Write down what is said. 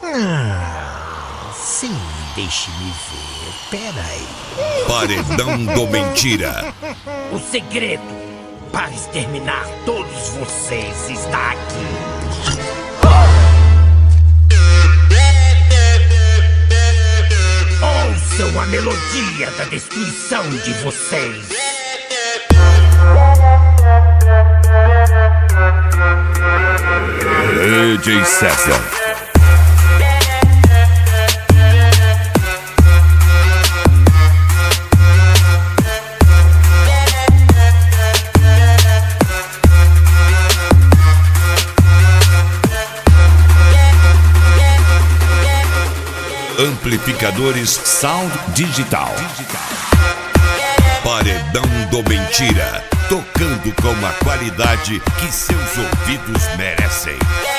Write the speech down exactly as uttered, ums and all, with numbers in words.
Ah, sim, deixe-me ver. Peraí. Paredão do Mentira. O segredo para exterminar todos vocês está aqui. Ouçam a melodia da destruição de vocês. D J César. Amplificadores Sound Digital. Paredão do Mentira, tocando com a qualidade que seus ouvidos merecem.